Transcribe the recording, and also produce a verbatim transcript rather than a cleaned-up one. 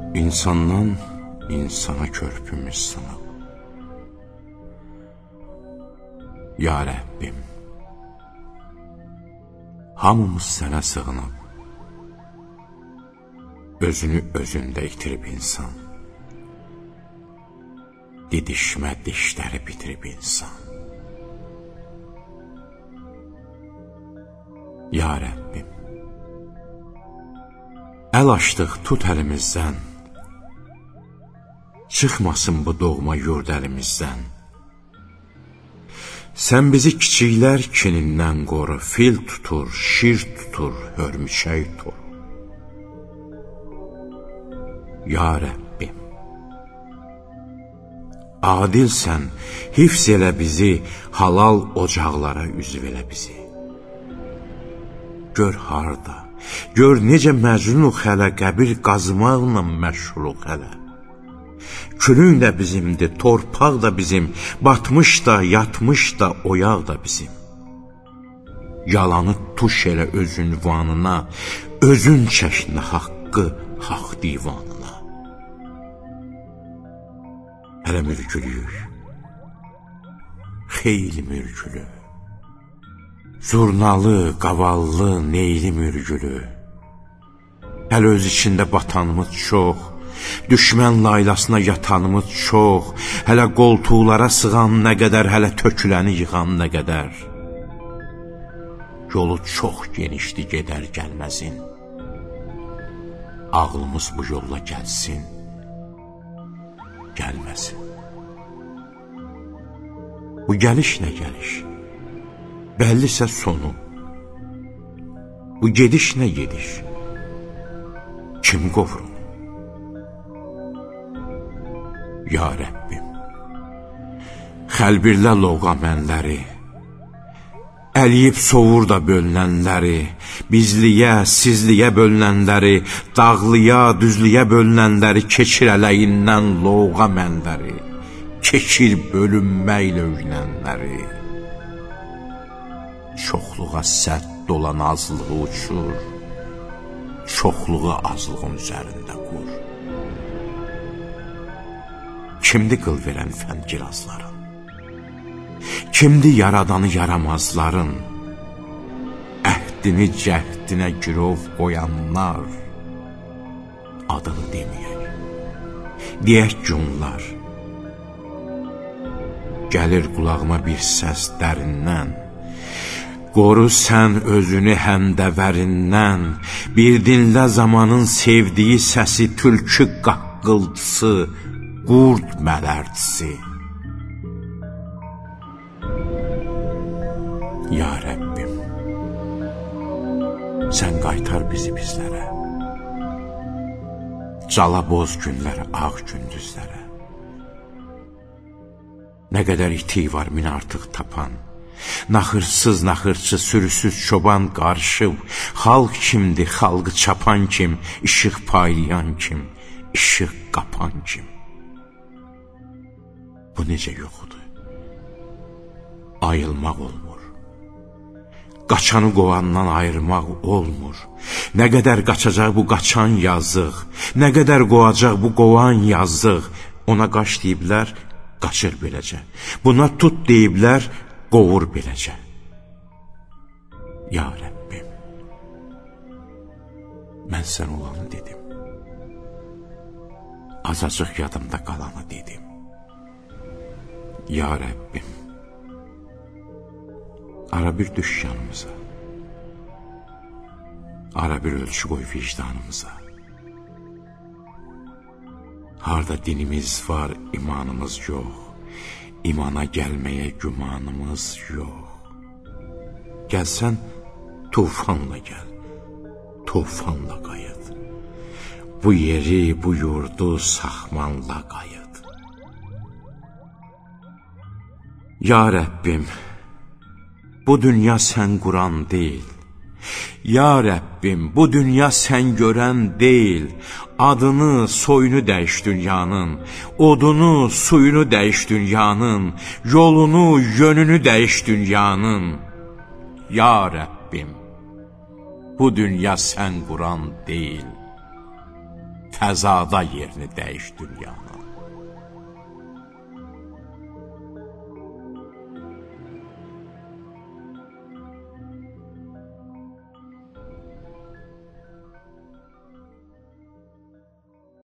İnsandan insana körpümüz sınıb. Ya Rəbbim, hamımız sənə sığınıb. Özünü özündə itirib insan. Didişmə dişləri bitirib insan. Ya Rəbbim, əl açdıq tut əlimizdən, çıxmasın bu doğma yurd əlimizdən. Sən bizi kiçiklər kinindən qoru, fil tutur, şir tutur, hörmüşək tutur. Ya Rəbbim, adilsən, hifz elə bizi, halal ocaqlara üzv elə bizi. Gör harda, gör necə məcnunuq hələ, qəbir qazmaqla məşğuluq hələ. Külün də bizimdir, torpaq da bizim, batmış da, yatmış da, oyaq da bizim. Yalanı tuş elə öz ünvanına, özün çəşnə haqqı haqq divanına. Hələ mürgülüyük, xeyli mürgülü, zurnalı, qavallı, neyli mürgülü. Hələ öz içində batanımız çox, düşmən laylasına yatanımız çox, hələ qoltuqlara sığan nə qədər, hələ töküləni yığan nə qədər. Yolu çox genişdi gedər gəlməzin. Ağlımız bu yolla gəlsin, gəlməsin. Bu gəliş nə gəliş? Bəllisə sonu. Bu gediş nə gediş? Kim qovur? Ya Rəbbim, xəlbirlə lovğa mənləri, əliyib sovur da bölünənləri, bizliyə, sizliyə bölünənləri, dağlıya, düzlüyə bölünənləri, keçir ələyindən lovğa mənləri, keçir bölünməklə öyünənləri. Çoxluğa sədd olan azlığı uçur, çoxluğu azlığın üzərində qur. Kimdi qıl verən fəngirazların? Kimdi yaradanı yaramazların? Əhdini cəhdinə girov qoyanlar, adını deməyək, deyək ki onlar. Gəlir qulağıma bir səs dərindən, qoru sən özünü həmdəvərindən, bir dinlə zamanın sevdiyi səsi, tülkü qaqqıltısı, qurd mələrdisi. Ya Rəbbim, sən qaytar bizi bizlərə, cala boz günlərə, ağ gündüzlərə. Nə qədər itik var min artıq tapan, naxırsız, naxırçı, sürüsüz çoban qarışıb, xalq kimdir, xalqı çapan kim, işıq paylayan kim, işıq qapan kim. Bu necə yoxdur? Ayılmaq olmur. Qaçanı qovandan ayırmaq olmur. Nə qədər qaçacaq bu qaçan yazıq, nə qədər qovacaq bu qovan yazıq. Ona qaç deyiblər, qaçır beləcə. Buna tut deyiblər, qovur beləcə. Ya Rəbbim, mən sən olanı dedim, azacıq yadımda qalanı dedim. Ya Rəbbim, ara bir düş yanımıza, ara bir ölçü qoy vicdanımıza. Harda dinimiz var, imanımız yox, imana gəlməyə gümanımız yox. Gəlsən, tufanla gəl, tufanla qayıt. Bu yeri, bu yurdu saxmanla qayıt. Ya Rəbbim, bu dünya sən quran deyil. Ya Rəbbim, bu dünya sən görən deyil. Adını, soyunu dəyiş dünyanın, odunu, suyunu dəyiş dünyanın, yolunu, yönünü dəyiş dünyanın. Ya Rəbbim, bu dünya sən quran deyil. fəzada yerini dəyiş dünyanın.